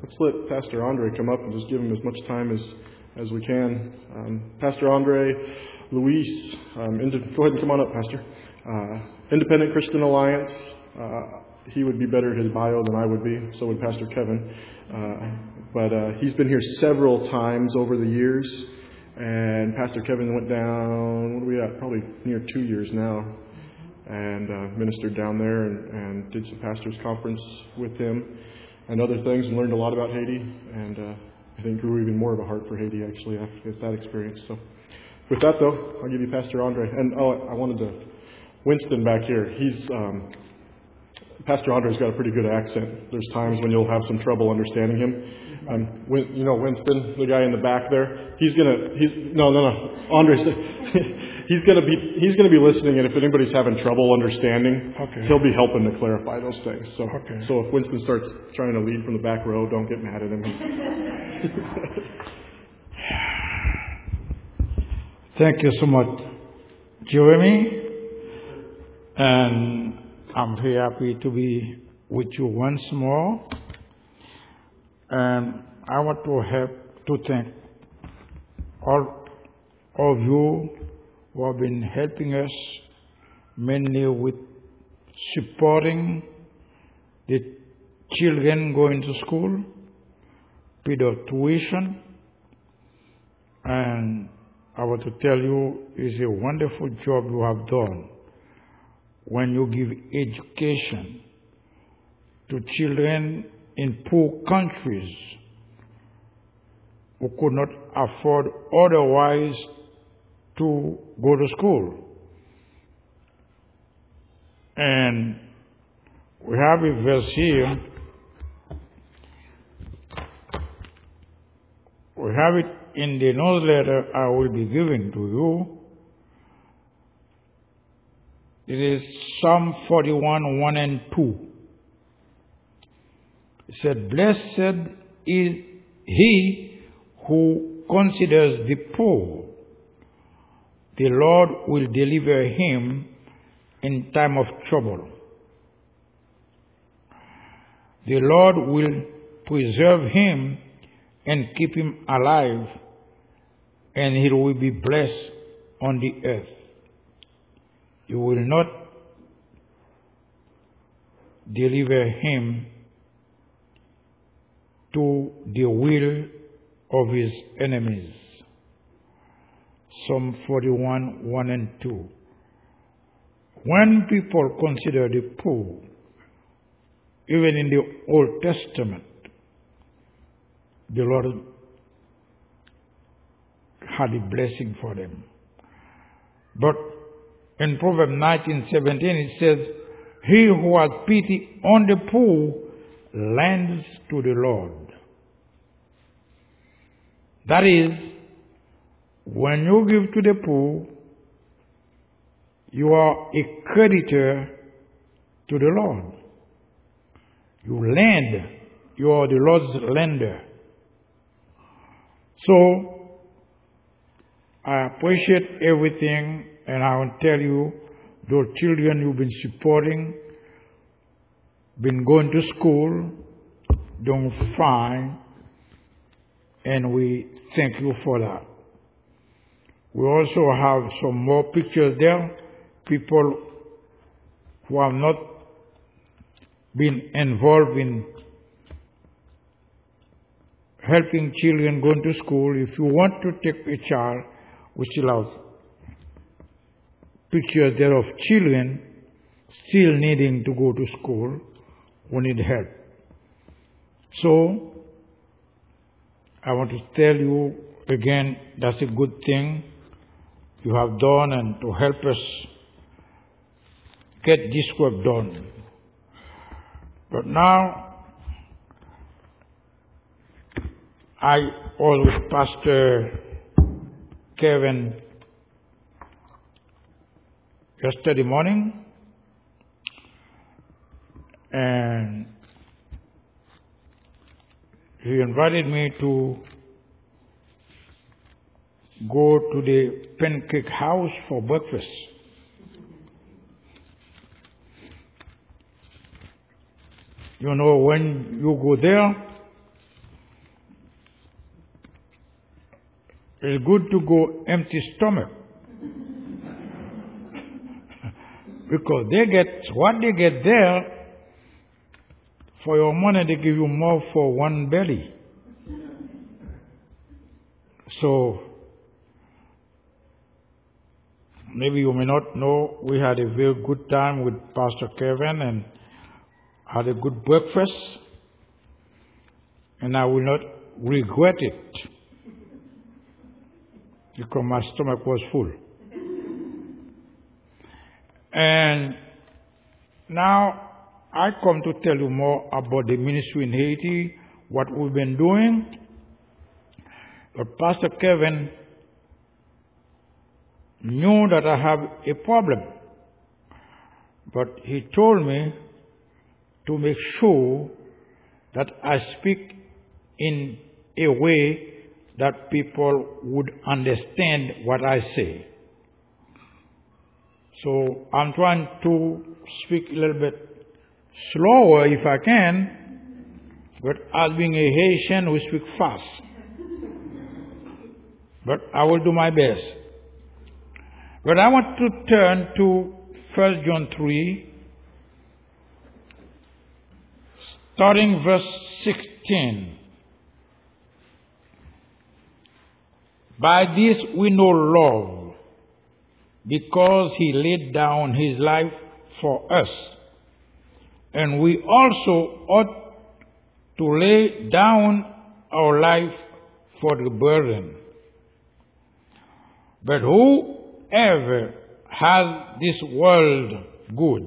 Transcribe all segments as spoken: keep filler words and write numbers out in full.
Let's let Pastor Andre come up and just give him as much time as, as we can. Um, Pastor Andre, Luis, um, ind- go ahead and come on up, Pastor. Uh, Independent Christian Alliance. Uh, he would be better at his bio than I would be. So would Pastor Kevin. Uh, but uh, he's been here several times over the years. And Pastor Kevin went down, what are we at? Probably near two years now. And uh, ministered down there and, and did some pastors' conference with him and other things, and learned a lot about Haiti, and uh, I think grew even more of a heart for Haiti, actually, after that experience. So with that, though, I'll give you Pastor Andre. And, oh, I wanted to, Winston back here, he's, um, Pastor Andre's got a pretty good accent. There's times when you'll have some trouble understanding him. Um, when, you know, Winston, the guy in the back there, he's going to, he's, no, no, no, Andre, he's going to be, he's going to be listening, and if anybody's having trouble understanding, okay, he'll be helping to clarify those things. So, okay. so if Winston starts trying to lead from the back row, don't get mad at him. Thank you so much, Jeremy, and I'm very happy to be with you once more. And I want to help to thank all of you who have been helping us, mainly with supporting the children going to school, with the tuition. And I want to tell you, it's a wonderful job you have done when you give education to children in poor countries who could not afford otherwise to go to school. And we have a verse here. We have it in the newsletter I will be giving to you. It is Psalm forty-one, one and two. It said, "Blessed is he who considers the poor. The Lord will deliver him in time of trouble. The Lord will preserve him and keep him alive, and he will be blessed on the earth. You will not deliver him to the will of his enemies." Psalm forty-one, one and two. When people consider the poor, even in the Old Testament, the Lord had a blessing for them. But in Proverbs nineteen, seventeen, it says, "He who has pity on the poor lends to the Lord." That is, when you give to the poor, you are a creditor to the Lord. You lend. You are the Lord's lender. So, I appreciate everything, and I will tell you, those children you've been supporting, been going to school, doing fine, and we thank you for that. We also have some more pictures there, people who have not been involved in helping children going to school. If you want to take a child, we still have pictures there of children still needing to go to school who need help. So, I want to tell you again, that's a good thing you have done and to help us get this work done. But now, I was with Pastor Kevin yesterday morning, and he invited me to go to the Pancake House for breakfast. You know, when you go there, it's good to go empty stomach. Because they get what they get there, for your money they give you more for one belly. So, maybe you may not know, we had a very good time with Pastor Kevin and had a good breakfast. And I will not regret it, because my stomach was full. And now I come to tell you more about the ministry in Haiti, what we've been doing. But Pastor Kevin knew that I have a problem. But he told me to make sure that I speak in a way that people would understand what I say. So I'm trying to speak a little bit slower if I can, but as being a Haitian, we speak fast. But I will do my best. But I want to turn to First John three, starting verse sixteen. By this we know love, because he laid down his life for us. And we also ought to lay down our life for the brethren. But whoever has this world good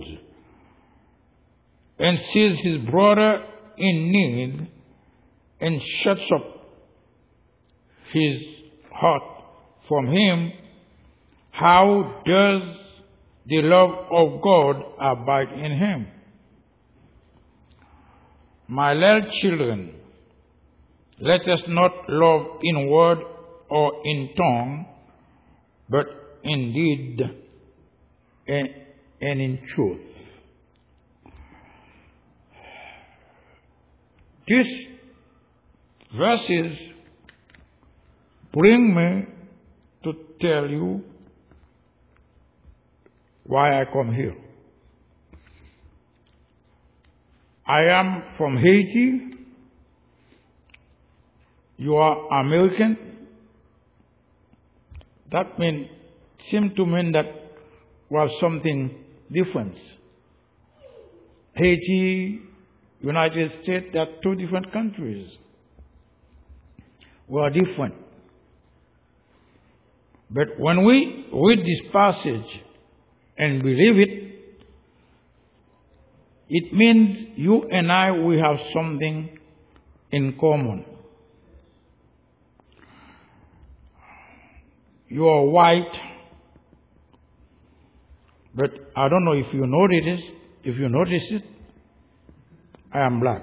and sees his brother in need and shuts up his heart from him, how does the love of God abide in him? My little children, let us not love in word or in tongue, but in deed and, and in truth. These verses bring me to tell you why I come here. I am from Haiti. You are American. That mean, seemed to mean that was something different. Haiti, United States, they are two different countries. We are different. But when we read this passage and believe it, it means you and I, we have something in common. You are white, but I don't know if you notice it. If you notice it, I am black.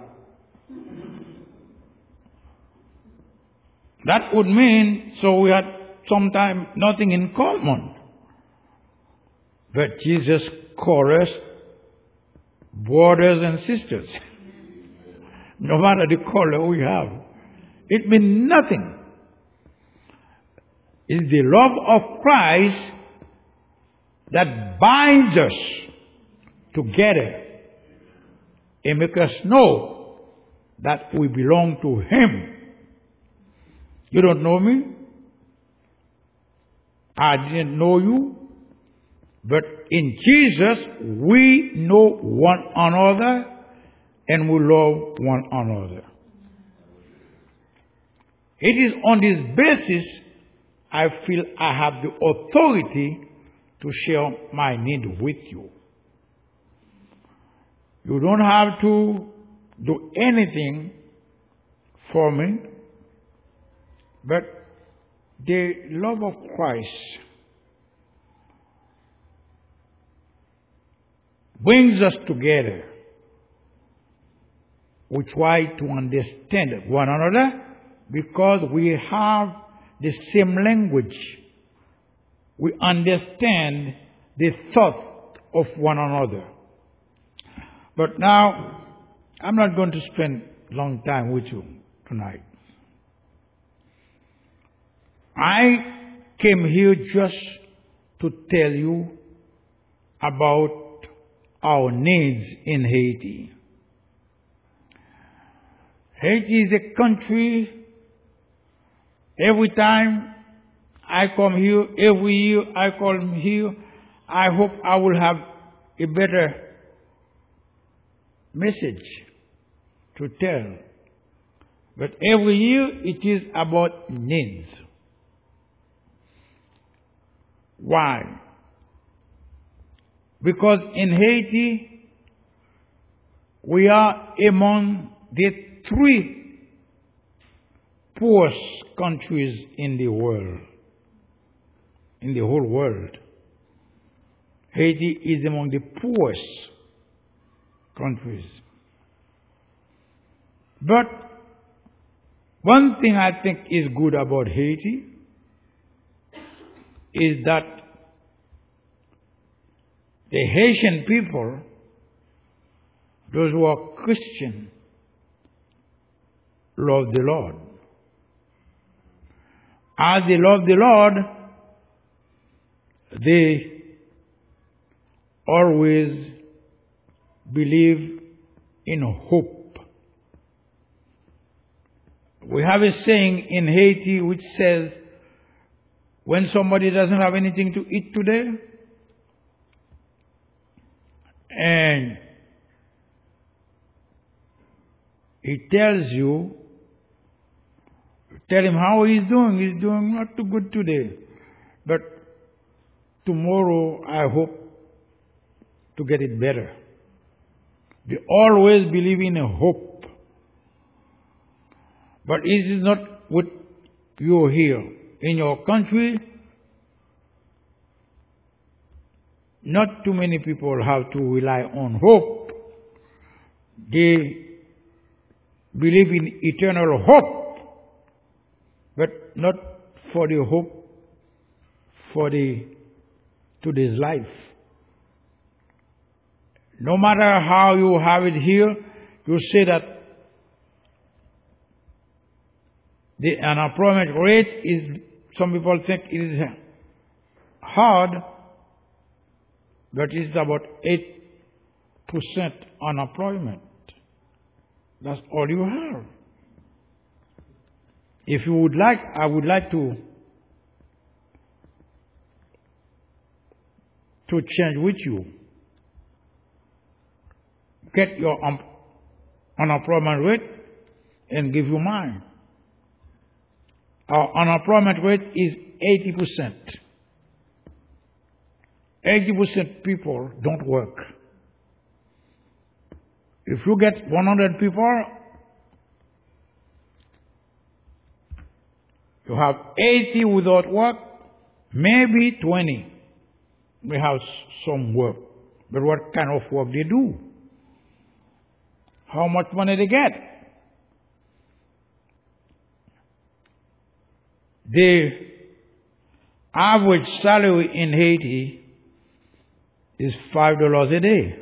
That would mean, so we had sometimes nothing in common. But Jesus called us brothers and sisters. No matter the color we have, it means nothing. It's the love of Christ that binds us together and makes us know that we belong to Him. You don't know me. I didn't know you. But in Jesus, we know one another and we love one another. It is on this basis I feel I have the authority to share my need with you. You don't have to do anything for me, but the love of Christ brings us together. We try to understand one another because we have the same language. We understand the thought of one another. But now, I'm not going to spend a long time with you tonight. I came here just to tell you about our needs in Haiti. Haiti is a country, every time I come here, every year I come here, I hope I will have a better message to tell. But every year it is about needs. Why? Because in Haiti, we are among the three poorest countries in the world, in the whole world. Haiti is among the poorest countries. But one thing I think is good about Haiti is that the Haitian people, those who are Christian, love the Lord. As they love the Lord, they always believe in hope. We have a saying in Haiti which says, when somebody doesn't have anything to eat today, and he tells you, tell him how he's doing. He's doing not too good today, but tomorrow I hope to get it better. They always believe in a hope. But it is not what you here. In your country, not too many people have to rely on hope. They believe in eternal hope, but not for the hope for the today's life. No matter how you have it here, you say that the unemployment rate is, some people think it is hard, but it's about eight percent unemployment. That's all you have. If you would like, I would like to to change with you. Get your um, unemployment rate and give you mine. Our unemployment rate is eighty percent. eighty percent people don't work. If you get one hundred people, you have eighty without work, maybe twenty may have some work. But what kind of work they do? How much money they get? The average salary in Haiti is five dollars a day.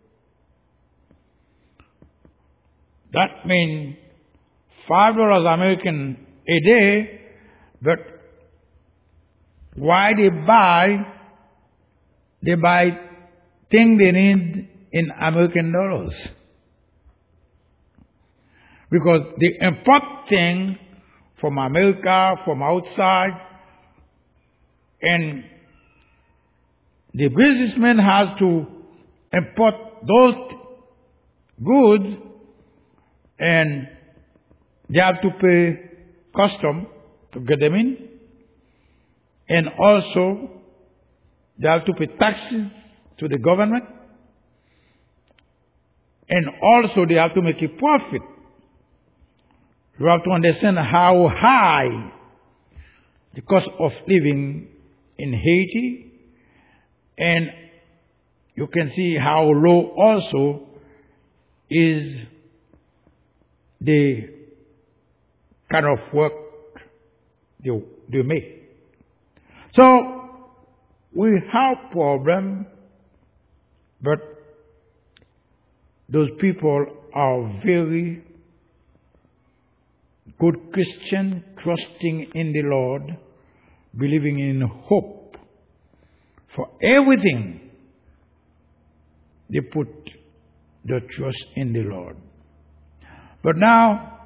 That means five dollars American a day, but why they buy, they buy things they need in American dollars. Because they import things from America, from outside, and the businessman has to import those goods, and they have to pay custom to get them in, and also they have to pay taxes to the government, and also they have to make a profit. You have to understand how high the cost of living in Haiti, and you can see how low also is the kind of work they, they make. So we have problem, but those people are very good Christian, trusting in the Lord, believing in hope. For everything, they put their trust in the Lord. But now,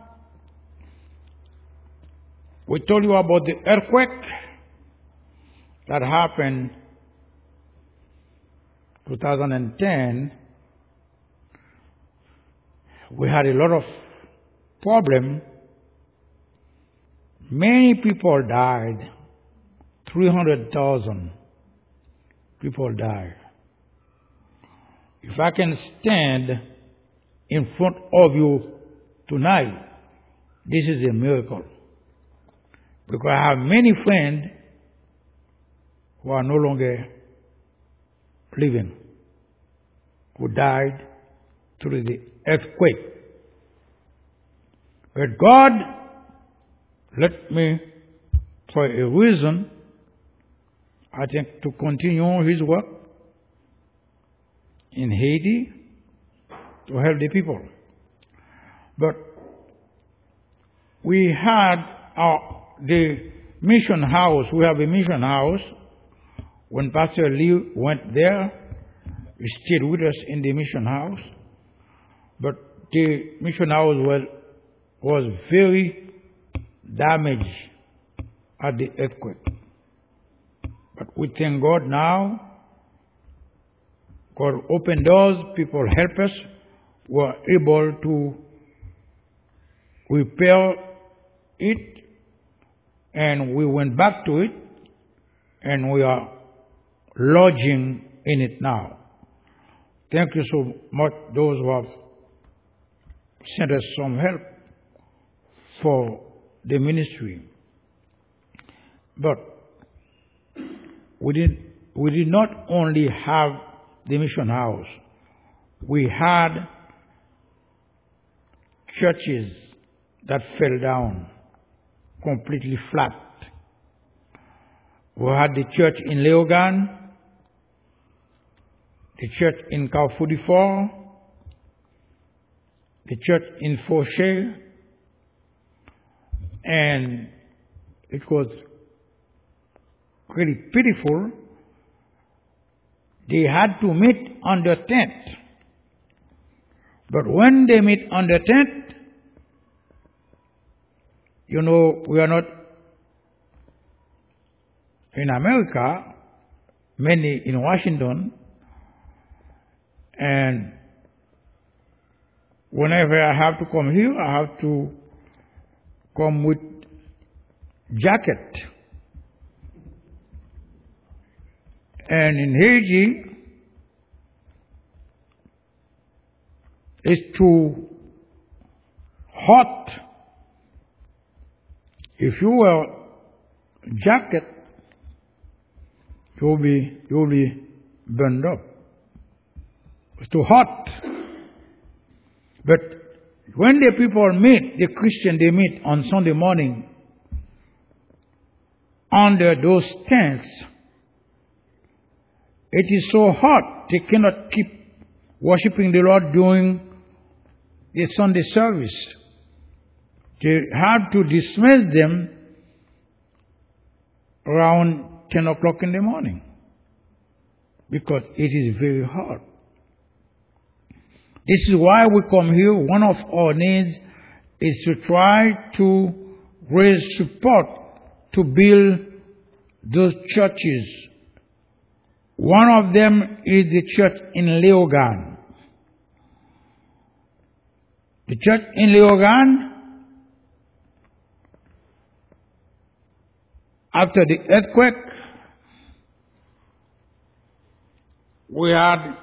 we told you about the earthquake that happened two thousand ten. We had a lot of problem. Many people died. three hundred thousand people died. If I can stand in front of you tonight, this is a miracle. Because I have many friends who are no longer living, who died through the earthquake. But God, let me, for a reason, I think, to continue His work in Haiti to help the people. But we had our, the mission house. We have a mission house. When Pastor Lee went there, he stayed with us in the mission house. But the mission house was, was very damaged at the earthquake. But we thank God now. God opened doors, people help us. We were able to repair it, and we went back to it, and we are lodging in it now. Thank you so much, those who have sent us some help for the ministry. But we did, we did not only have the mission house. We had churches that fell down completely flat. We had the church in Léogâne, the church in Carrefour, the church in Fauché, and it was really pitiful. They had to meet under tent. But when they meet under tent, you know, we are not in America, many in Washington, and whenever I have to come here, I have to come with jacket. And in Haiti, it's too hot. If you wear jacket, you'll be you'll be burned up. It's too hot. But when the people meet, the Christian, they meet on Sunday morning under those tents. It is so hot, they cannot keep worshiping the Lord during the Sunday service. They have to dismiss them around ten o'clock in the morning because it is very hot. This is why we come here. One of our needs is to try to raise support to build those churches. One of them is the church in Léogâne. The church in Léogâne, after the earthquake, we had,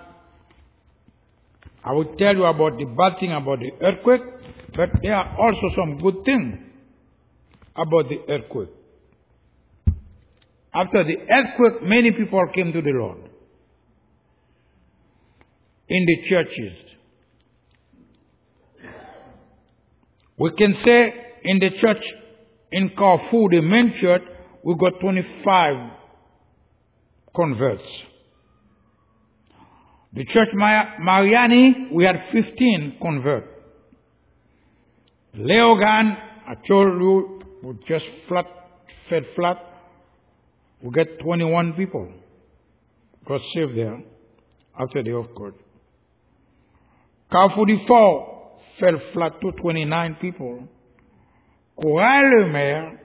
I will tell you about the bad thing about the earthquake, but there are also some good things about the earthquake. After the earthquake, many people came to the Lord in the churches. We can say in the church in Carrefour, the main church, we got twenty-five converts. The church Mariani, we had fifteen converts. Léogâne, I told you, was just flat, fed flat. We get twenty-one people got saved there after the earthquake. Car forty-four fell flat to twenty-nine people. Coral-le-Mer,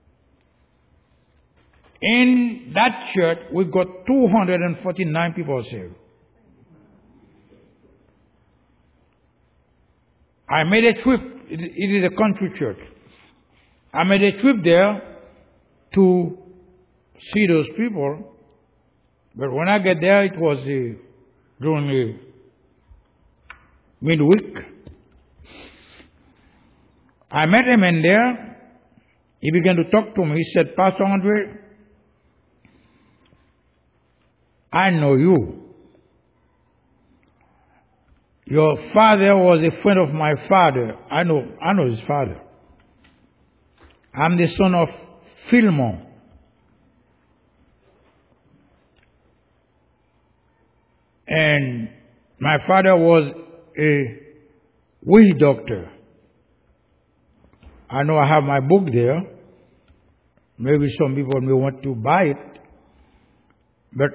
in that church, we got two hundred forty-nine people saved. I made a trip. It, it is a country church. I made a trip there to see those people. But when I get there, it was uh, during the midweek. I met him in there. He began to talk to me. He said, Pastor Andre, I know you. Your father was a friend of my father. I know, I know his father. I'm the son of Philemon. And my father was a witch doctor. I know I have my book there. Maybe some people may want to buy it. But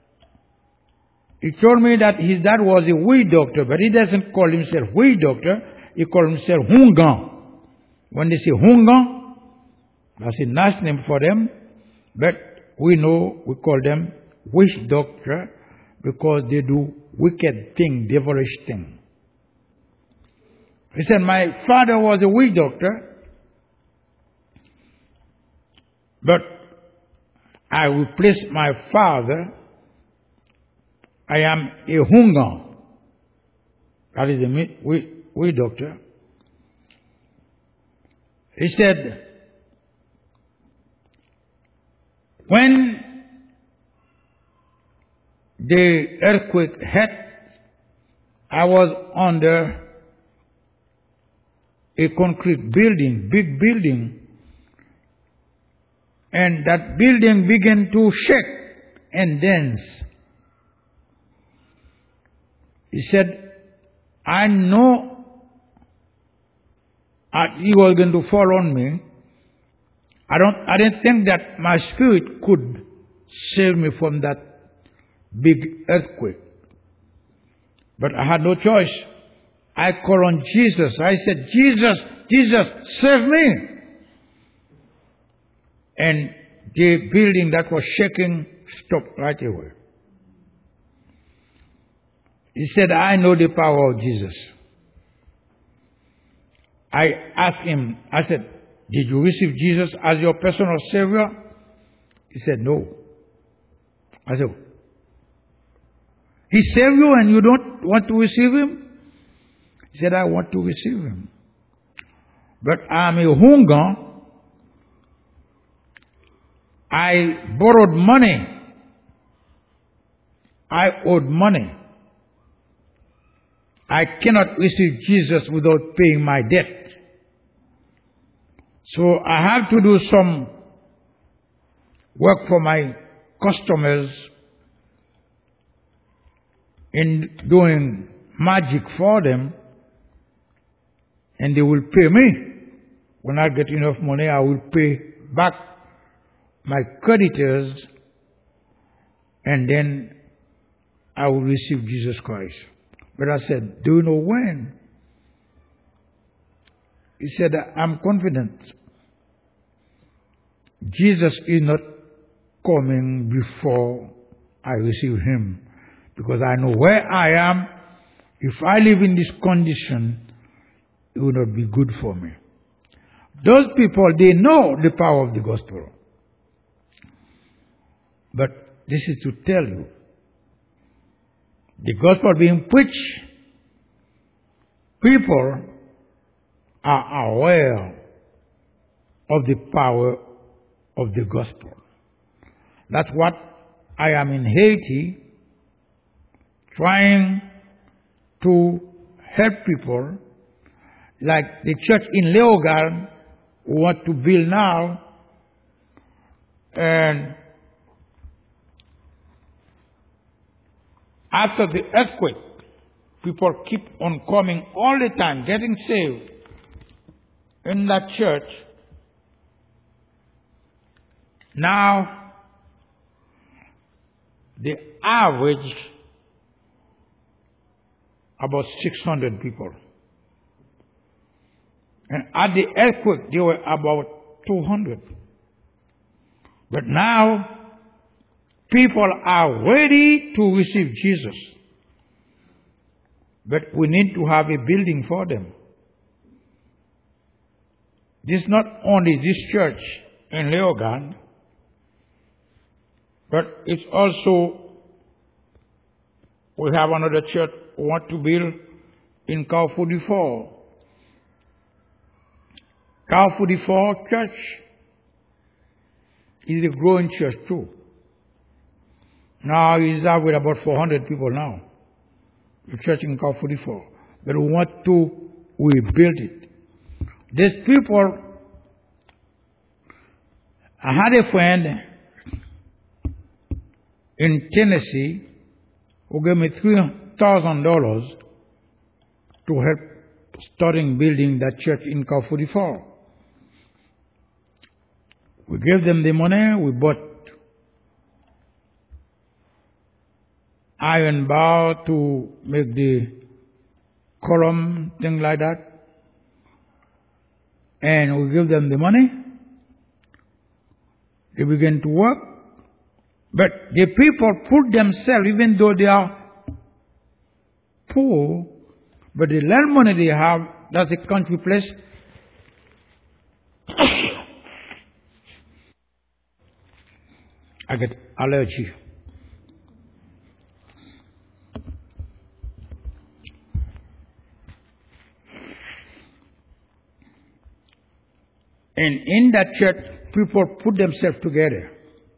he told me that his dad was a witch doctor, but he doesn't call himself witch doctor. He calls himself Hungan. When they say Hungan, that's a nice name for them. But we know we call them witch doctor because they do wicked thing, devilish thing. He said, my father was a witch doctor, but I replaced my father. I am a Hungan. That is a witch doctor. He said, when the earthquake hit, I was under a concrete building, big building, and that building began to shake and dance. He said, I know he was going to fall on me. I don't, I didn't think that my spirit could save me from that big earthquake. But I had no choice. I called on Jesus. I said, Jesus, Jesus, save me. And the building that was shaking stopped right away. He said, I know the power of Jesus. I asked him, I said, did you receive Jesus as your personal Savior? He said, no. I said, He saved you and you don't want to receive Him? He said, I want to receive Him. But I'm a Hungan. I borrowed money. I owed money. I cannot receive Jesus without paying my debt. So I have to do some work for my customers in doing magic for them, and they will pay me. When I get enough money, I will pay back my creditors, and then I will receive Jesus Christ. But I said, do you know when? He said, I'm confident. Jesus is not coming before I receive Him. Because I know where I am. If I live in this condition, it will not be good for me. Those people, they know the power of the gospel. But this is to tell you, the gospel being preached, people are aware of the power of the gospel. That's what I am in Haiti, trying to help people, like the church in Leogane, who want to build now, and after the earthquake, people keep on coming all the time, getting saved in that church. Now, they average about six hundred people. And at the earthquake, there were about two hundred. But now, people are ready to receive Jesus. But we need to have a building for them. This is not only this church in Leogane, but it's also, we have another church we want to build in Carrefour du Fort. Carrefour du Fort Church is a growing church too. Now it's up with about four hundred people now. The church in Carrefour du Fort. But we want to rebuild it. These people, I had a friend in Tennessee who gave me three thousand dollars to help starting building that church in Carrefour du Fort. We gave them the money, we bought iron bar to make the column, things like that. And we give them the money. They begin to work. But the people put themselves, even though they are poor, but the little money they have, that's a country place. I get allergy. And in that church, people put themselves together.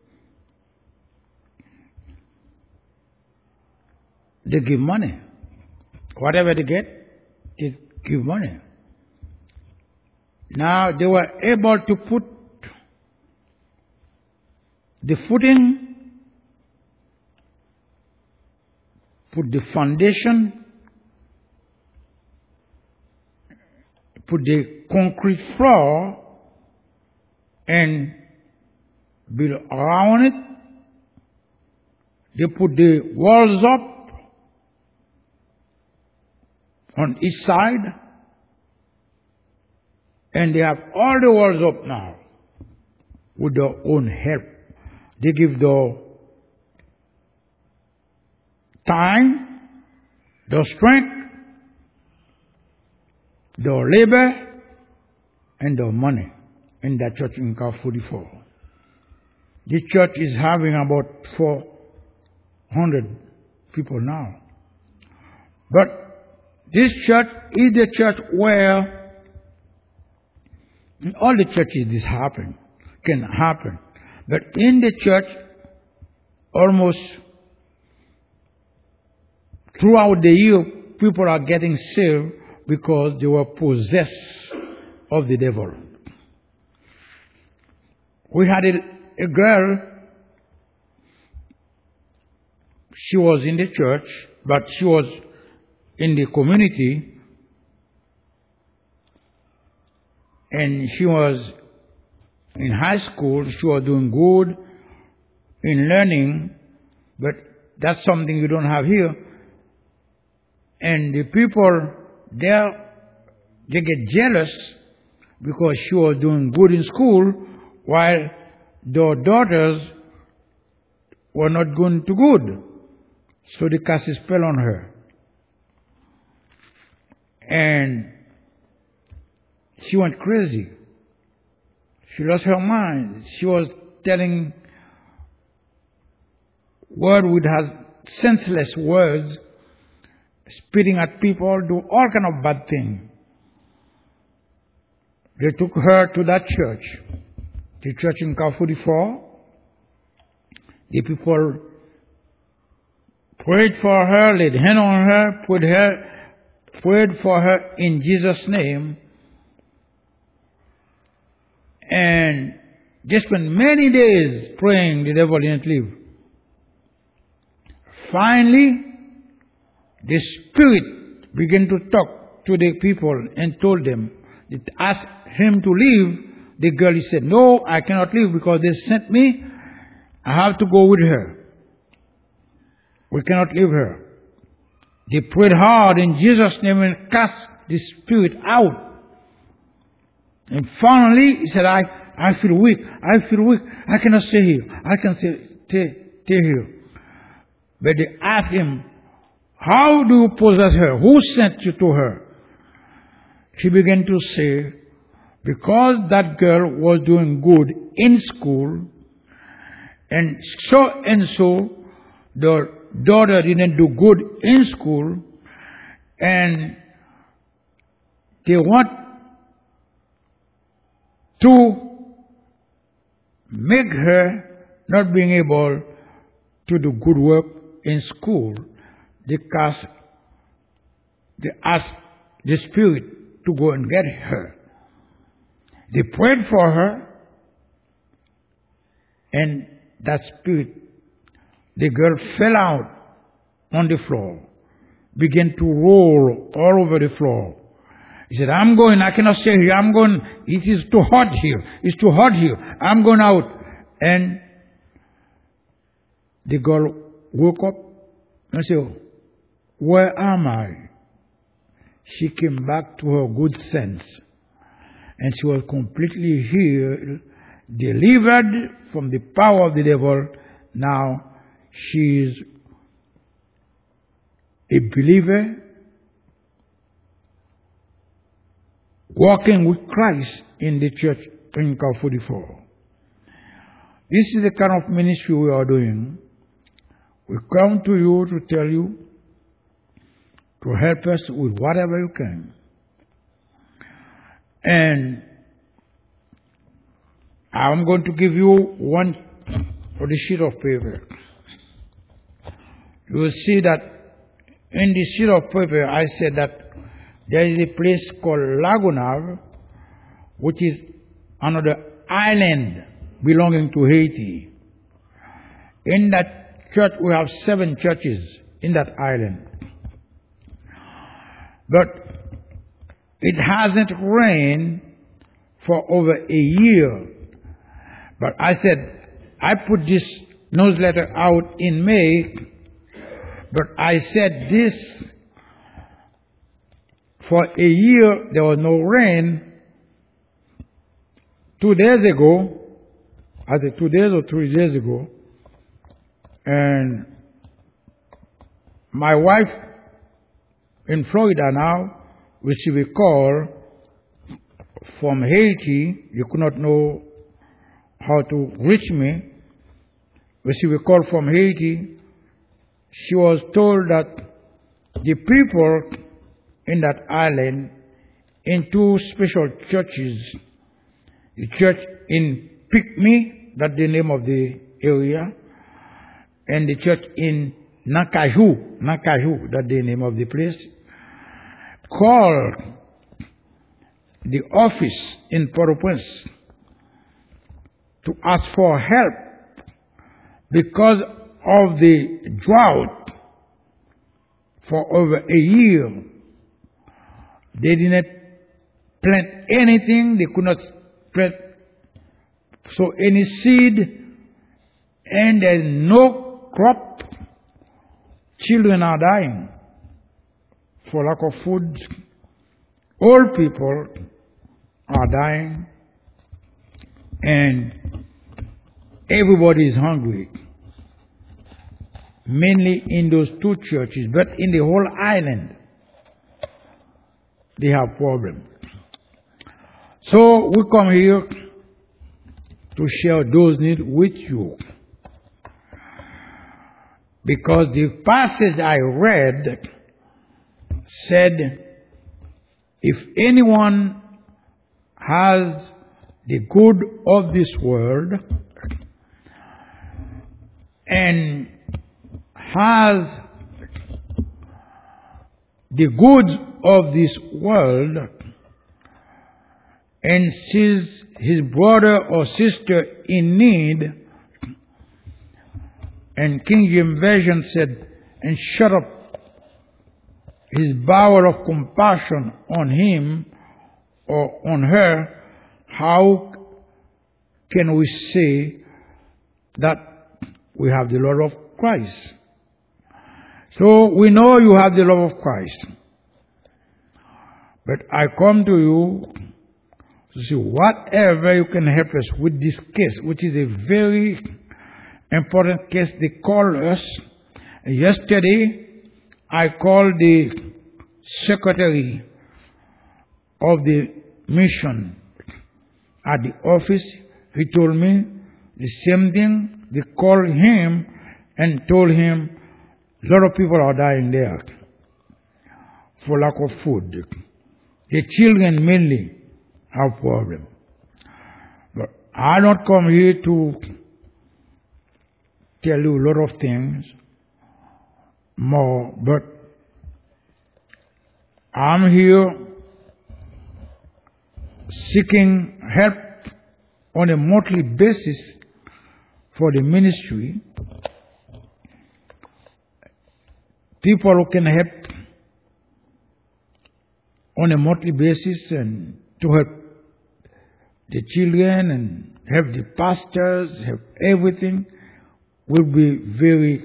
They give money. Whatever they get, they give money. Now they were able to put the footing, put the foundation, put the concrete floor, and build around it. They put the walls up on each side, and they have all the walls up now with their own help. They give the time, the strength, the labor, and the money in that church in Carrefour du Fort. This church is having about four hundred people now. But this church is the church where in all the churches this happen, can happen. But in the church, almost throughout the year, people are getting saved because they were possessed of the devil. We had a, a girl, she was in the church, but she was in the community, and she was in high school, she was doing good in learning, but that's something you don't have here. And the people there, they get jealous because she was doing good in school, while their daughters were not going to good. So the cast a spell on her. And she went crazy. She lost her mind. She was telling words with her senseless words, spitting at people, do all kind of bad things. They took her to that church, the church in Carrefour du Fort. The people prayed for her, laid hand on her, put her, prayed for her in Jesus' name. And they spent many days praying, the devil didn't leave. Finally, the Spirit began to talk to the people and told them, it asked him to leave. The girl, he said, no, I cannot leave because they sent me. I have to go with her. We cannot leave her. They prayed hard in Jesus' name and cast the spirit out. And finally, he said, I, I feel weak. I feel weak. I cannot stay here. I can stay, stay, stay here. But they asked him, how do you possess her? Who sent you to her? He began to say, because that girl was doing good in school, and so and so the daughter didn't do good in school, and they want to make her not being able to do good work in school. They cast, they asked the spirit to go and get her. They prayed for her, and that spirit, the girl fell out on the floor, began to roll all over the floor. He said, I'm going, I cannot stay here, I'm going, it is too hot here, it's too hot here, I'm going out. And the girl woke up and said, where am I? She came back to her good sense, and she was completely healed, delivered from the power of the devil. Now she is a believer, walking with Christ in the church in Car forty-four. This is the kind of ministry we are doing. We come to you to tell you to help us with whatever you can. And I'm going to give you one for the sheet of paper. You will see that in the sheet of paper I said that there is a place called Lagunav, which is another island belonging to Haiti. In that church we have seven churches in that island. But it hasn't rained for over a year. But I said, I put this newsletter out in May, but I said this, for a year there was no rain. Two days ago, I think two days or three days ago, and my wife in Florida now received a call from Haiti. You could not know how to reach me. Received a call from Haiti. She was told that the people in that island, in two special churches, the church in Pygmy, that's the name of the area, and the church in Nakaju, Nakaju, that's the name of the place, called the office in Port-au-Prince to ask for help because of the drought for over a year. They didn't plant anything, they could not plant sow any seed, and there's no crop. Children are dying for lack of food. Old people are dying, and everybody is hungry. Mainly in those two churches, but in the whole island, they have problems. So we come here to share those needs with you. Because the passage I read said, if anyone has the good of this world and has the goods of this world and sees his brother or sister in need, and King James Version said, and shut up his bowel of compassion on him or on her, how can we say that we have the Lord of Christ? So we know you have the love of Christ. But I come to you to see whatever you can help us with this case, which is a very important case. They called us. Yesterday, I called the secretary of the mission at the office. He told me the same thing. They called him and told him a lot of people are dying there for lack of food. The children mainly have problem. But I don't come here to tell you a lot of things more, but I'm here seeking help on a monthly basis for the ministry. People who can help on a monthly basis and to help the children and help the pastors, help everything will be very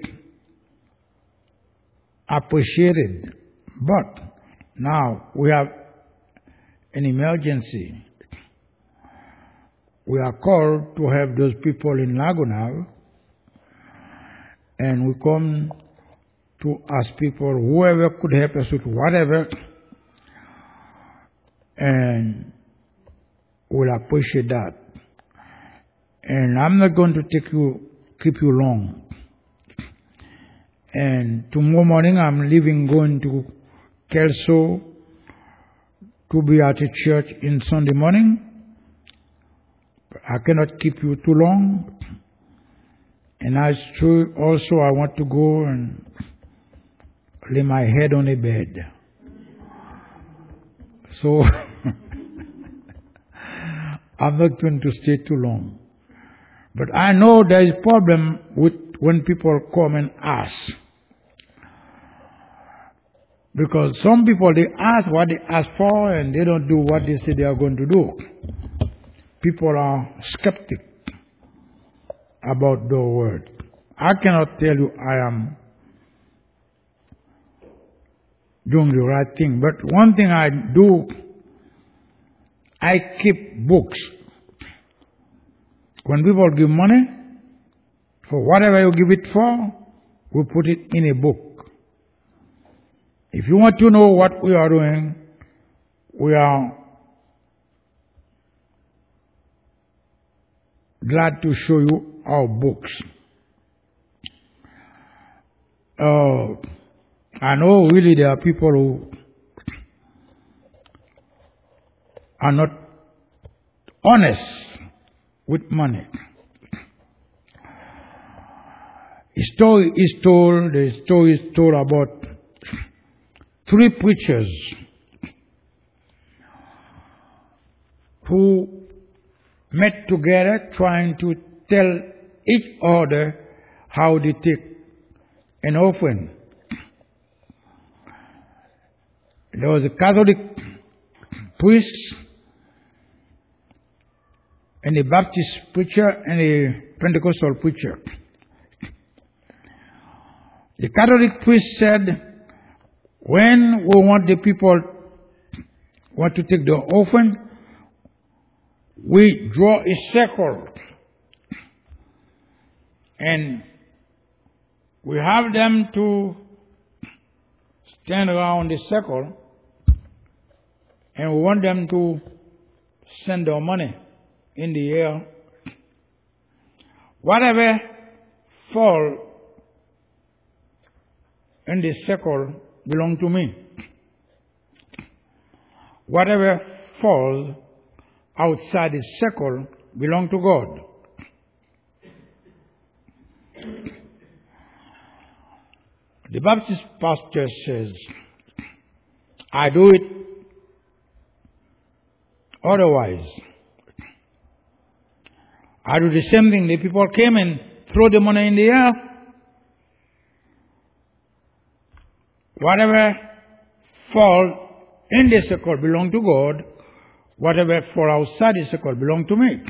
appreciated. But now we have an emergency. We are called to help those people in Laguna, and we come to ask people, whoever could help us with whatever, and we'll appreciate that. And I'm not going to take you, keep you long. And tomorrow morning I'm leaving, going to Kelso to be at a church in Sunday morning. I cannot keep you too long. And I also I want to go and lay my head on a bed. So I'm not going to stay too long. But I know there is a problem with when people come and ask. Because some people, they ask what they ask for and they don't do what they say they are going to do. People are skeptic about the word. I cannot tell you I am doing the right thing. But one thing I do, I keep books. When people give money, for whatever you give it for, we put it in a book. If you want to know what we are doing, we are glad to show you our books. Uh, I know really there are people who are not honest with money. A story is told, the story is told about three preachers who met together trying to tell each other how they take an offering. There was a Catholic priest and a Baptist preacher and a Pentecostal preacher. The Catholic priest said, when we want the people want to take the offering, we draw a circle and we have them to stand around the circle, and we want them to send their money in the air. Whatever fall in the circle belong to me. Whatever falls outside the circle belong to God. The Baptist pastor says, I do it otherwise. I do the same thing. The people came and throw the money in the air. Whatever fall in the circle belong to God. Whatever fall outside the circle belong to me.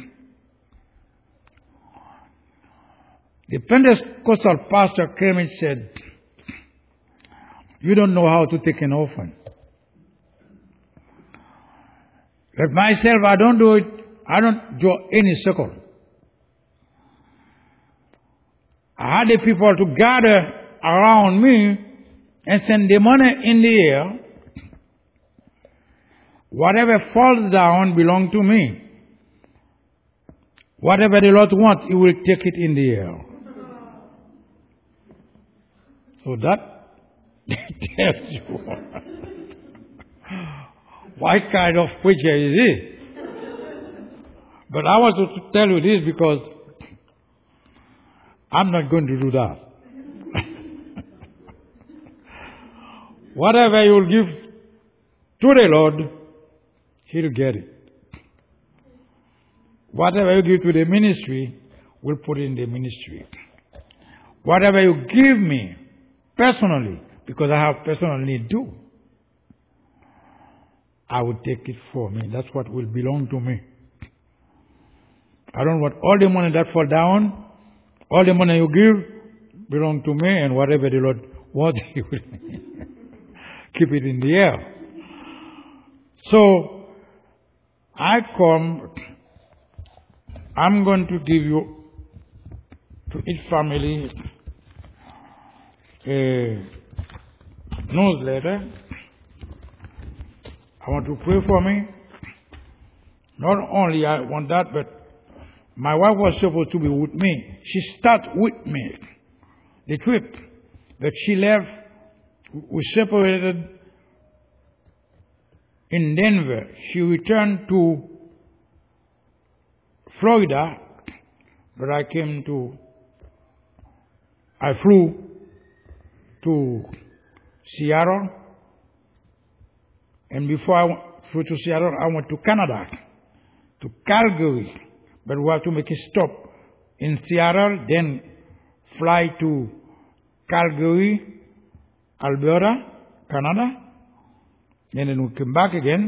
The Pentecostal pastor came and said, you don't know how to take an offering. But myself, I don't do it, I don't draw any circle. I had the people to gather around me and send the money in the air. Whatever falls down belongs to me. Whatever the Lord wants, He will take it in the air. So that tells you what kind of preacher is he. But I want to tell you this because I'm not going to do that. Whatever you will give to the Lord, He'll get it. Whatever you give to the ministry, we'll put in the ministry. Whatever you give me personally, because I have personal need too, I will take it for me. That's what will belong to me. I don't want all the money that fall down, all the money you give belong to me, and whatever the Lord wants, He will keep it in the air. So, I come, I'm going to give you, to each family, a newsletter. I want to pray for me. Not only I want that, but my wife was supposed to be with me. She started with me, the trip. But she left, we separated in Denver. She returned to Florida, but I came to, I flew to Seattle. And before I flew to Seattle, I went to Canada, to Calgary. But we have to make a stop in Seattle, then fly to Calgary, Alberta, Canada. And then we came back again.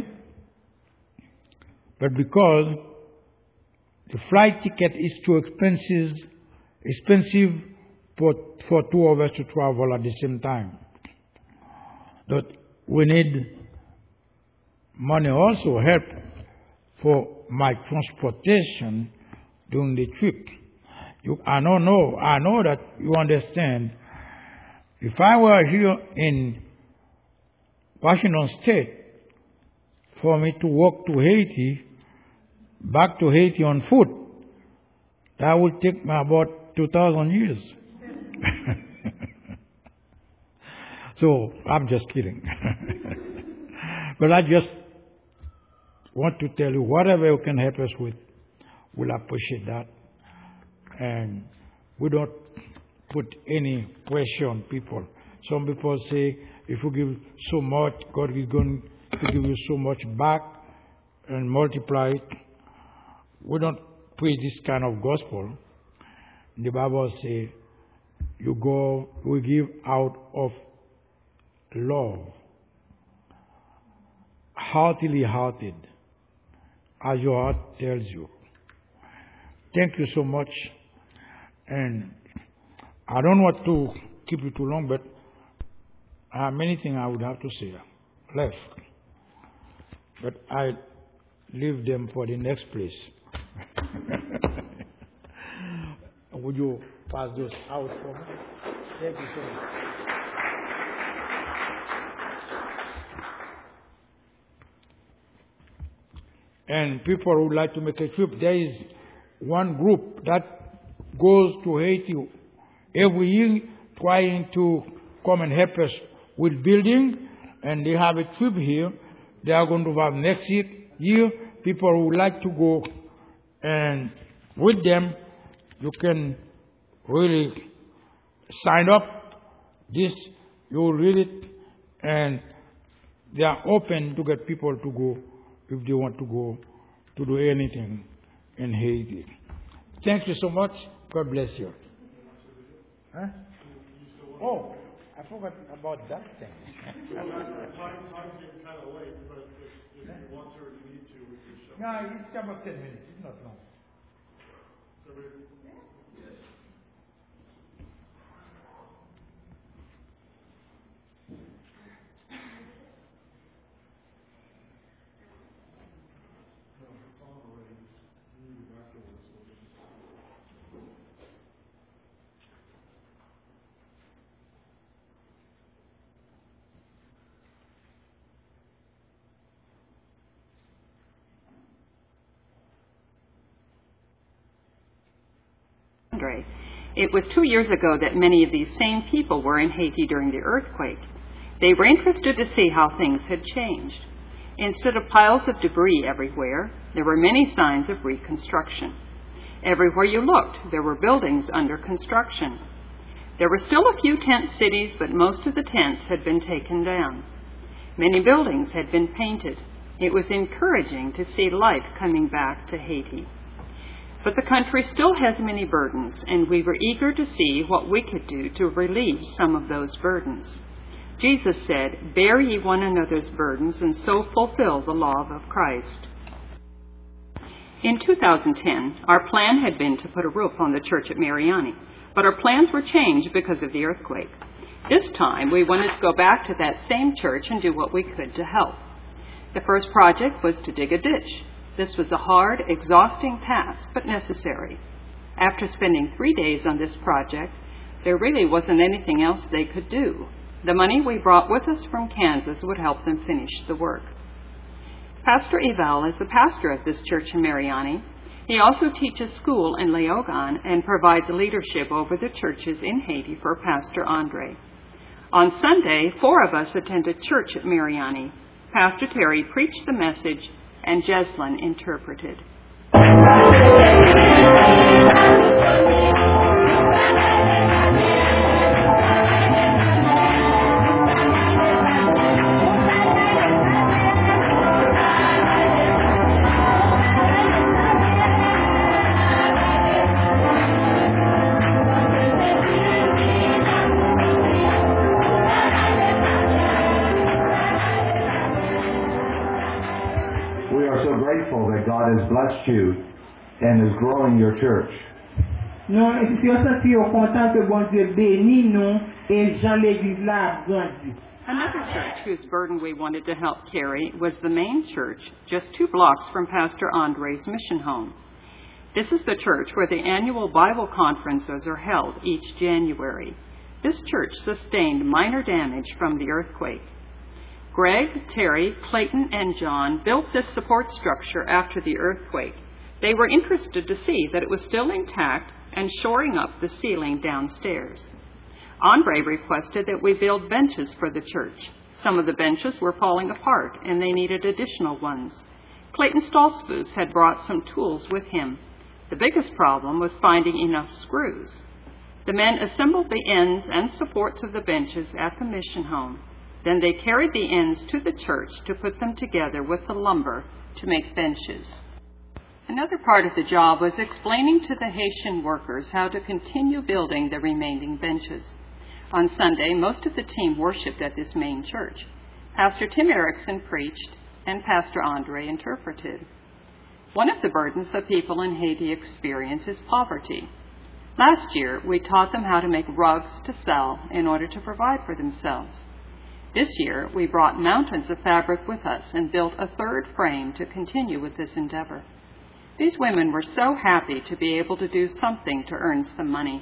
But because the flight ticket is too expensive, expensive for, for two of us to travel at the same time. But we need money also, help for my transportation during the trip. You, I don't know, I know that you understand. If I were here in Washington State, for me to walk to Haiti, back to Haiti on foot, that would take me about two thousand years. So, I'm just kidding. But I just want to tell you, whatever you can help us with, we'll appreciate that. And we don't put any pressure on people. Some people say, if you give so much, God is going to give you so much back and multiply it. We don't preach this kind of gospel. The Bible says, you go, we give out of love, heartily hearted, as your heart tells you. Thank you so much. And I don't want to keep you too long, but I have many things I would have to say left. But I leave them for the next place. Would you pass those out for me? Thank you so much. And people who would like to make a trip, there is one group that goes to Haiti every year trying to come and help us with building, and they have a trip here. They are going to have next year, year people who would like to go, and with them, you can really sign up. This, you will read it, and they are open to get people to go if they want to go to do anything in Haiti. Thank you so much. God bless you. Huh? Oh, I forgot about that thing. Well, time, time's getting kind of late, but if, if you want to or you need to, we can show. No, it's about ten minutes. It's not long. So we, Andre. It was two years ago that many of these same people were in Haiti during the earthquake. They were interested to see how things had changed. Instead of piles of debris everywhere, there were many signs of reconstruction. Everywhere you looked, there were buildings under construction. There were still a few tent cities, but most of the tents had been taken down. Many buildings had been painted. It was encouraging to see life coming back to Haiti. But the country still has many burdens, and we were eager to see what we could do to relieve some of those burdens. Jesus said, "Bear ye one another's burdens, and so fulfill the law of Christ." In two thousand ten, our plan had been to put a roof on the church at Mariani, but our plans were changed because of the earthquake. This time, we wanted to go back to that same church and do what we could to help. The first project was to dig a ditch. This was a hard, exhausting task, but necessary. After spending three days on this project, there really wasn't anything else they could do. The money we brought with us from Kansas would help them finish the work. Pastor Eval is the pastor of this church in Mariani. He also teaches school in Leogan and provides leadership over the churches in Haiti for Pastor Andre. On Sunday, four of us attended church at Mariani. Pastor Terry preached the message, and Jeslyn interpreted. God has blessed you and is growing your church. Another church whose burden we wanted to help carry was the main church, just two blocks from Pastor Andre's mission home. This is the church where the annual Bible conferences are held each January. This church sustained minor damage from the earthquake. Greg, Terry, Clayton, and John built this support structure after the earthquake. They were interested to see that it was still intact and shoring up the ceiling downstairs. Andre requested that we build benches for the church. Some of the benches were falling apart, and they needed additional ones. Clayton Stolzfus had brought some tools with him. The biggest problem was finding enough screws. The men assembled the ends and supports of the benches at the mission home. Then they carried the ends to the church to put them together with the lumber to make benches. Another part of the job was explaining to the Haitian workers how to continue building the remaining benches. On Sunday, most of the team worshiped at this main church. Pastor Tim Erickson preached, and Pastor Andre interpreted. One of the burdens the people in Haiti experience is poverty. Last year, we taught them how to make rugs to sell in order to provide for themselves. This year, we brought mountains of fabric with us and built a third frame to continue with this endeavor. These women were so happy to be able to do something to earn some money.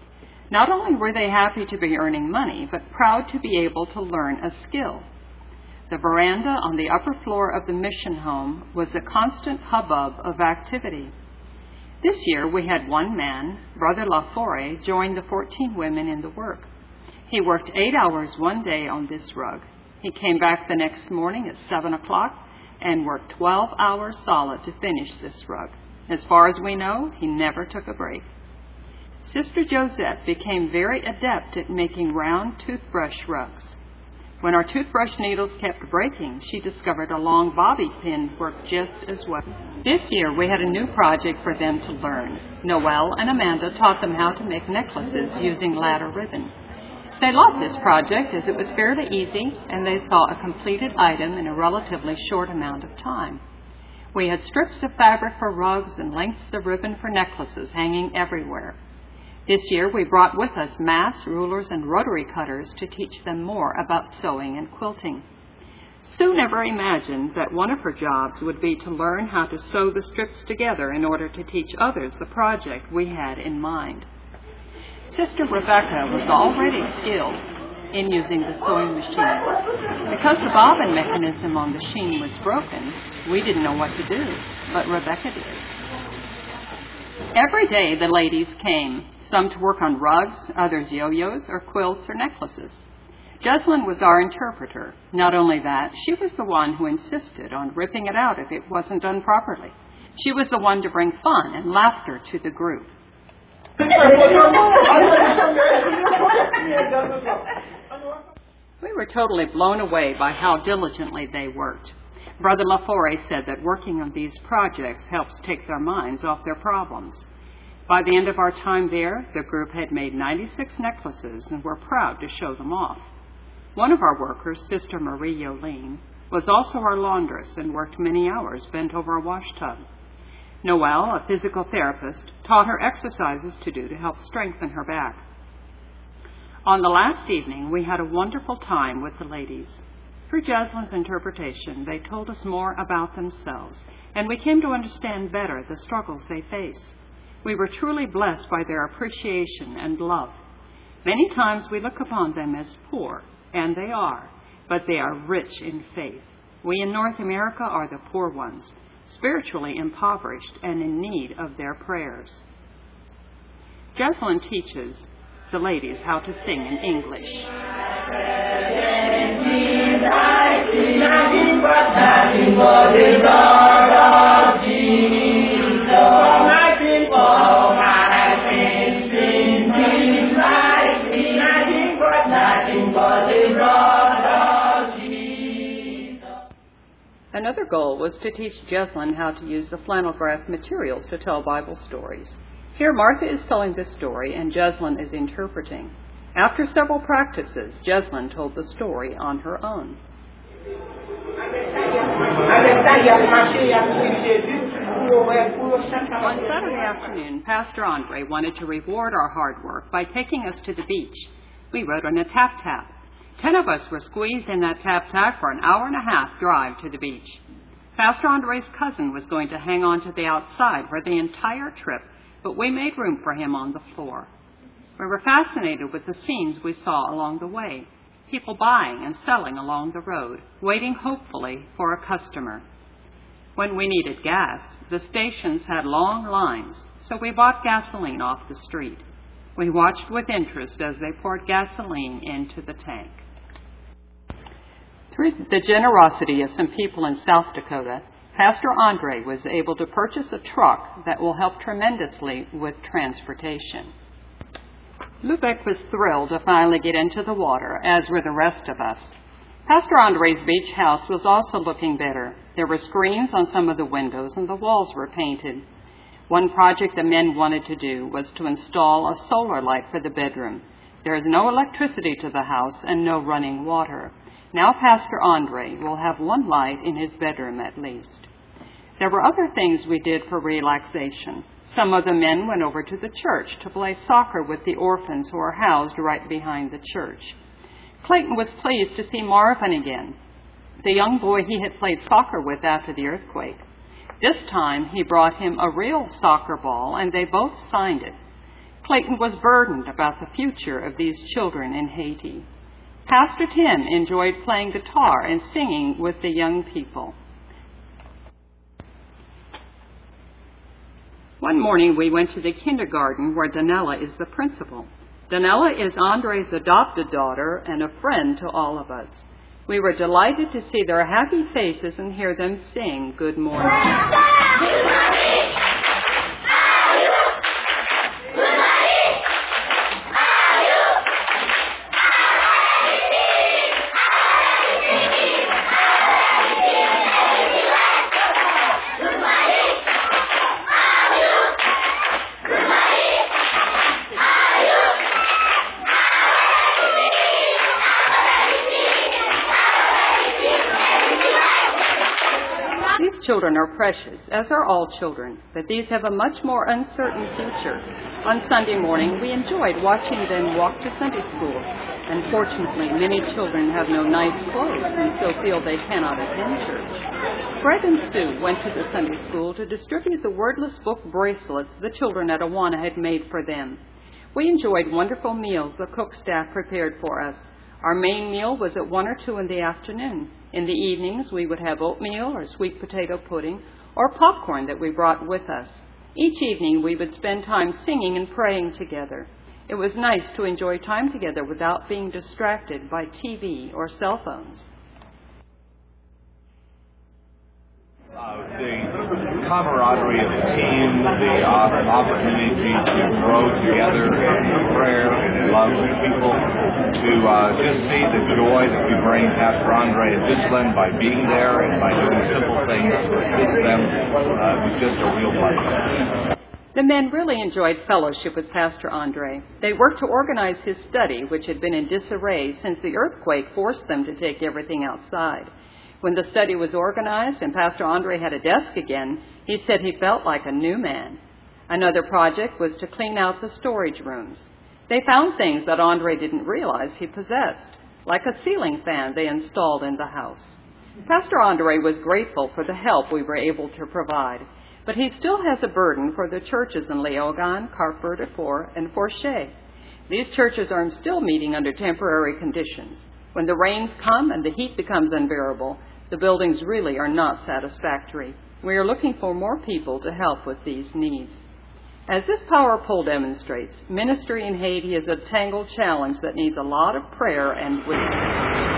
Not only were they happy to be earning money, but proud to be able to learn a skill. The veranda on the upper floor of the mission home was a constant hubbub of activity. This year, we had one man, Brother LaFore, join the fourteen women in the work. He worked eight hours one day on this rug. He came back the next morning at seven o'clock and worked twelve hours solid to finish this rug. As far as we know, he never took a break. Sister Josette became very adept at making round toothbrush rugs. When our toothbrush needles kept breaking, she discovered a long bobby pin worked just as well. This year, we had a new project for them to learn. Noelle and Amanda taught them how to make necklaces using ladder ribbon. They loved this project as it was fairly easy, and they saw a completed item in a relatively short amount of time. We had strips of fabric for rugs and lengths of ribbon for necklaces hanging everywhere. This year, we brought with us mats, rulers, and rotary cutters to teach them more about sewing and quilting. Sue never imagined that one of her jobs would be to learn how to sew the strips together in order to teach others the project we had in mind. Sister Rebecca was already skilled in using the sewing machine. Because the bobbin mechanism on the machine was broken, we didn't know what to do, but Rebecca did. Every day the ladies came. some to work on rugs, others yo-yos or quilts or necklaces. Jeslyn was our interpreter. Not only that, she was the one who insisted on ripping it out if it wasn't done properly. She was the one to bring fun and laughter to the group. We were totally blown away by how diligently they worked. Brother LaForest said that working on these projects helps take their minds off their problems. By the end of our time there, the group had made ninety-six necklaces and were proud to show them off. One of our workers, Sister Marie Yolene, was also our laundress and worked many hours bent over a wash tub. Noelle, a physical therapist, taught her exercises to do to help strengthen her back. On the last evening, we had a wonderful time with the ladies. Through Jeslyn's interpretation, they told us more about themselves, and we came to understand better the struggles they face. We were truly blessed by their appreciation and love. Many times we look upon them as poor, and they are, but they are rich in faith. We in North America are the poor ones, spiritually impoverished and in need of their prayers. Jeslyn teaches the ladies how to sing in English. Another goal was to teach Jeslyn how to use the flannel graph materials to tell Bible stories. Here Martha is telling this story and Jeslyn is interpreting. After several practices, Jeslyn told the story on her own. One Saturday afternoon, Pastor Andre wanted to reward our hard work by taking us to the beach. We rode on a tap-tap. Ten of us were squeezed in that tap-tap for an hour and a half drive to the beach. Pastor Andre's cousin was going to hang on to the outside for the entire trip, but we made room for him on the floor. We were fascinated with the scenes we saw along the way, people buying and selling along the road, waiting hopefully for a customer. When we needed gas, the stations had long lines, so we bought gasoline off the street. We watched with interest as they poured gasoline into the tank. Through the generosity of some people in South Dakota, Pastor Andre was able to purchase a truck that will help tremendously with transportation. Lubeck was thrilled to finally get into the water, as were the rest of us. Pastor Andre's beach house was also looking better. There were screens on some of the windows and the walls were painted. One project the men wanted to do was to install a solar light for the bedroom. There is no electricity to the house and no running water. Now Pastor Andre will have one light in his bedroom at least. There were other things we did for relaxation. Some of the men went over to the church to play soccer with the orphans who are housed right behind the church. Clayton was pleased to see Marvin again, the young boy he had played soccer with after the earthquake. This time he brought him a real soccer ball and they both signed it. Clayton was burdened about the future of these children in Haiti. Pastor Tim enjoyed playing guitar and singing with the young people. One morning we went to the kindergarten where Danella is the principal. Danella is Andre's adopted daughter and a friend to all of us. We were delighted to see their happy faces and hear them sing Good Morning. Children are precious, as are all children, but these have a much more uncertain future. On Sunday morning, we enjoyed watching them walk to Sunday school. Unfortunately, many children have no nice clothes and so feel they cannot attend church. Fred and Stu went to the Sunday school to distribute the wordless book bracelets the children at Awana had made for them. We enjoyed wonderful meals the cook staff prepared for us. Our main meal was at one or two in the afternoon. In the evenings, we would have oatmeal or sweet potato pudding or popcorn that we brought with us. Each evening we would spend time singing and praying together. It was nice to enjoy time together without being distracted by T V or cell phones. Uh, the camaraderie of the team, the uh, opportunity to grow together in prayer and love with people, to uh, just see the joy that we bring Pastor Andre and just Lynn by being there and by doing simple things to assist them, uh, was just a real blessing. The men really enjoyed fellowship with Pastor Andre. They worked to organize his study, which had been in disarray since the earthquake forced them to take everything outside. When the study was organized and Pastor Andre had a desk again, he said he felt like a new man. Another project was to clean out the storage rooms. They found things that Andre didn't realize he possessed, like a ceiling fan they installed in the house. Pastor Andre was grateful for the help we were able to provide, but he still has a burden for the churches in Leogane, Carrefour de Four, and Fourche. These churches are still meeting under temporary conditions. When the rains come and the heat becomes unbearable, the buildings really are not satisfactory. We are looking for more people to help with these needs. As this power poll demonstrates, ministry in Haiti is a tangled challenge that needs a lot of prayer and wisdom.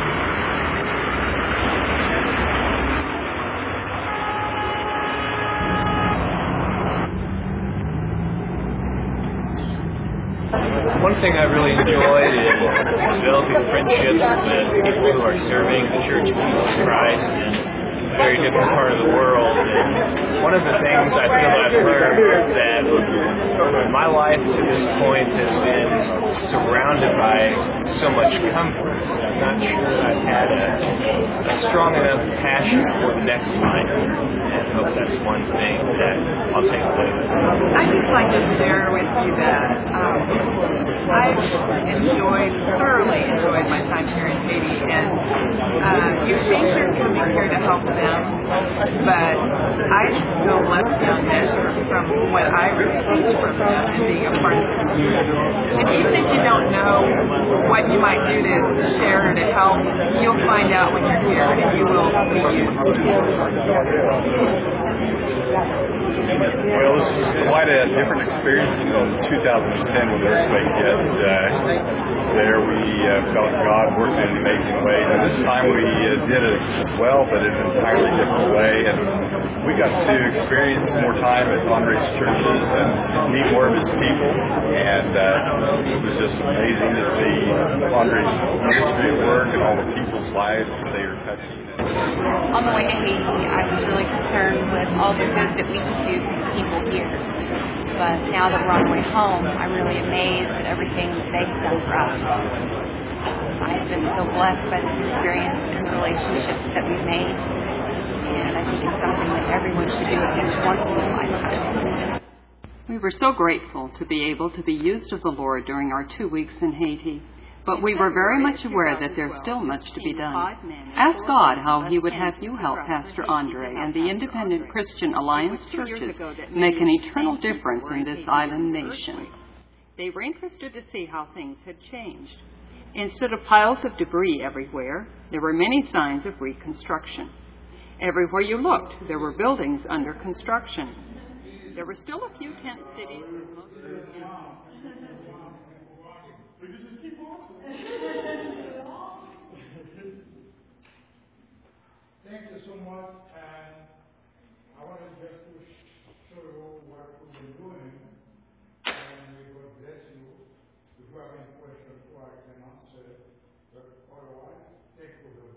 One thing I really enjoyed is developing friendships with people who are serving the Church of Jesus Christ in a very different part of the world. And one of the things I feel I've learned is that my life to this point has been surrounded by so much comfort. I'm not sure I've had a, a strong enough passion for the next life, and I hope that's one thing that I'll take away with me. I'd just like to share with you that um, I've enjoyed, thoroughly enjoyed my time here in Haiti, and uh, you think you're coming here to help them, but I feel less than measure from what I received from them and being a part of the community. And even if you don't know what you might do to share or to help, you'll find out when you're here, and you will be used. Well, this was quite a different experience in two thousand ten when the earthquake hit. Uh, there we uh, felt God working in an amazing way. And this time we uh, did it as well, but in an entirely different way. And we got to experience more time at Andre's churches and meet more of his people. And uh, it was just amazing to see Andre's ministry at work and all the people's lives that they were touching. On the way to Haiti, I was really concerned with all the good that we could do for people here. But now that we're on the way home, I'm really amazed at everything that they've done for us. I've been so blessed by this experience and the relationships that we've made. And I think it's something that everyone should do at least once in their lifetime. We were so grateful to be able to be used of the Lord during our two weeks in Haiti. But we were very much aware that there's still much to be done. Ask God how He would have you help Pastor Andre and the Independent Christian Alliance churches make an eternal difference in this island nation. They were interested to see how things had changed. Instead of piles of debris everywhere, there were many signs of reconstruction. Everywhere you looked, there were buildings under construction. There were still a few tent cities. Thank you so much, and I wanted just to show you what we've been doing, and may God bless you. If you have any questions, or I can answer, but otherwise, thank you very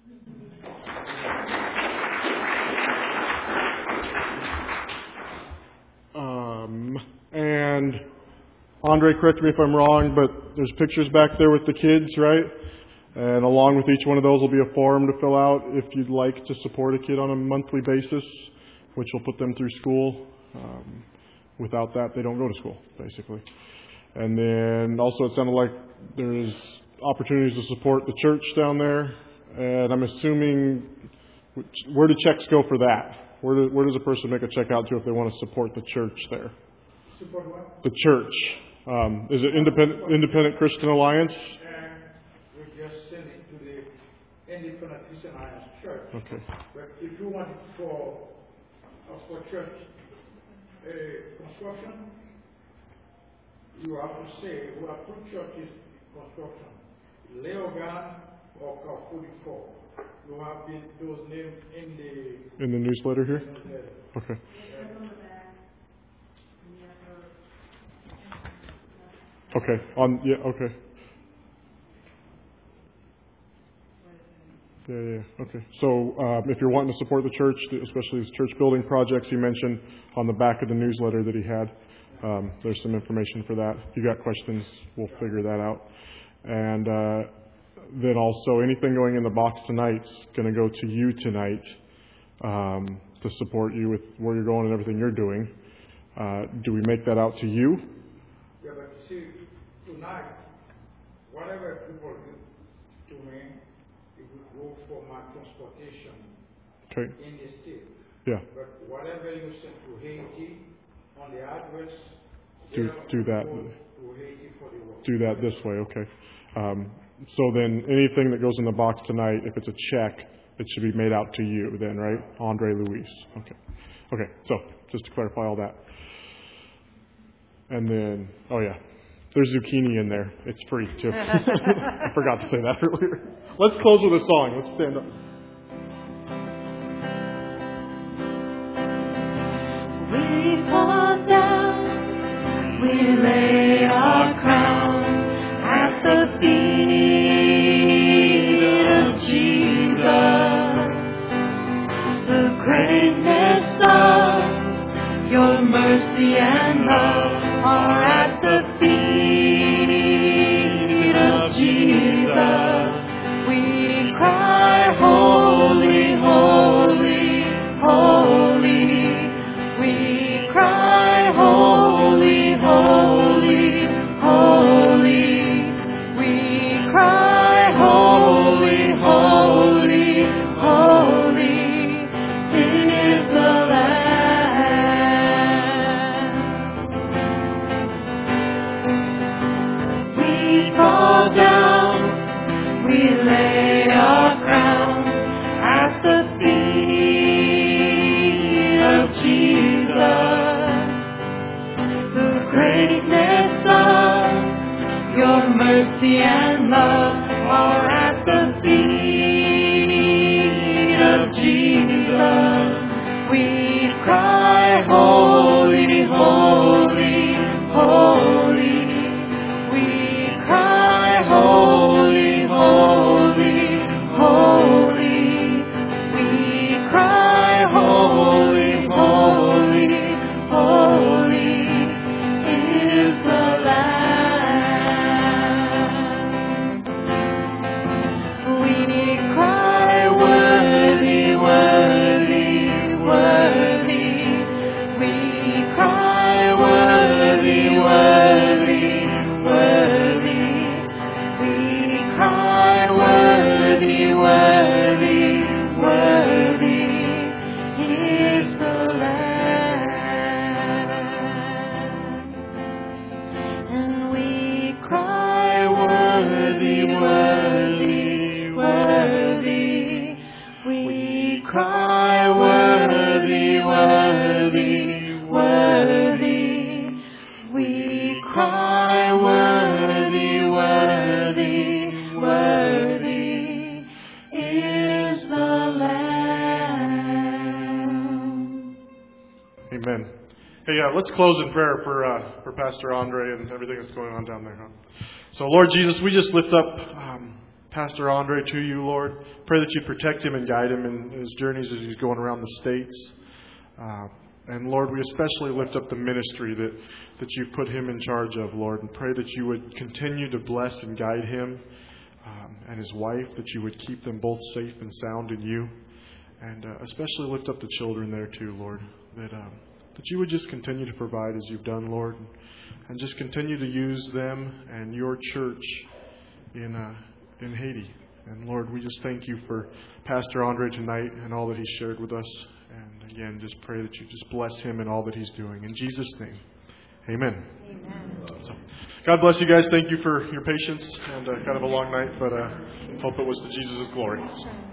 much. Um, and Andre, correct me if I'm wrong, but there's pictures back there with the kids, right? And along with each one of those will be a form to fill out if you'd like to support a kid on a monthly basis, which will put them through school. Um, without that, they don't go to school, basically. And then also it sounded like there's opportunities to support the church down there. And I'm assuming, where do checks go for that? Where, do, where does a person make a check out to if they want to support the church there? Support what? The church. Um, is it Independent, Independent Christian Alliance? We just send it to the Independent Christian Alliance Church. Okay. But if you want it for, uh, for church uh, construction, you have to say, we have two churches construction, Leogan or Car forty-four. You have the, those names in the... In the newsletter here? newsletter. Okay. Okay. On, yeah, okay. Yeah, yeah, okay. So um, if you're wanting to support the church, especially these church building projects he mentioned on the back of the newsletter that he had, um, there's some information for that. If you got questions, we'll figure that out. And uh, then also anything going in the box tonight is going to go to you tonight um, to support you with where you're going and everything you're doing. Uh, do we make that out to you? Yeah, but you see, tonight, whatever people do to me, it will go for my transportation Okay. in the state. Yeah. But whatever you send to Haiti on the address, Do do that. go to Haiti for the work. Do that this way, okay. Um, so then anything that goes in the box tonight, if it's a check, it should be made out to you then, right? Andre Luis. Okay. Okay, so just to clarify all that. And then, oh yeah, there's zucchini in there. It's free too. I forgot to say that earlier. Let's close with a song. Let's stand up. We fall down, we lay our crowns at the feet of Jesus. The greatness of your mercy and love are at the feet of Jesus. We cry, holy, holy, holy. We cry, holy, holy, holy. We cry, holy, holy, holy is the Lamb. We fall down, we lay our crowns at the feet of Jesus. The greatness of your mercy and love are at the feet of Jesus. We cry, holy, holy, holy. We cry, holy, holy, holy. We cry, holy, holy, holy is the Lamb. We cry, worthy, worthy, worthy. We cry, worthy, worthy, worthy. We cry, worthy, worthy, worthy is the Lamb. And we cry, worthy, worthy, worthy. We cry, worthy, worthy, worthy. We cry, worthy, worthy, worthy is the Lamb. Amen. Hey, uh, let's close in prayer for uh, for Pastor Andre and everything that's going on down there. Huh? So, Lord Jesus, we just lift up um, Pastor Andre to you, Lord. Pray that you protect him and guide him in his journeys as he's going around the states. Uh, and, Lord, we especially lift up the ministry that, that you've put him in charge of, Lord, and pray that you would continue to bless and guide him um, and his wife, that you would keep them both safe and sound in you. And uh, especially lift up the children there too, Lord, that um, that you would just continue to provide as you've done, Lord, and just continue to use them and your church in uh, in Haiti. And Lord, we just thank you for Pastor Andre tonight and all that he shared with us. And again, just pray that you just bless him in all that he's doing. In Jesus' name, amen. Amen. So, God bless you guys. Thank you for your patience and uh, kind of a long night, but uh, hope it was to Jesus' glory.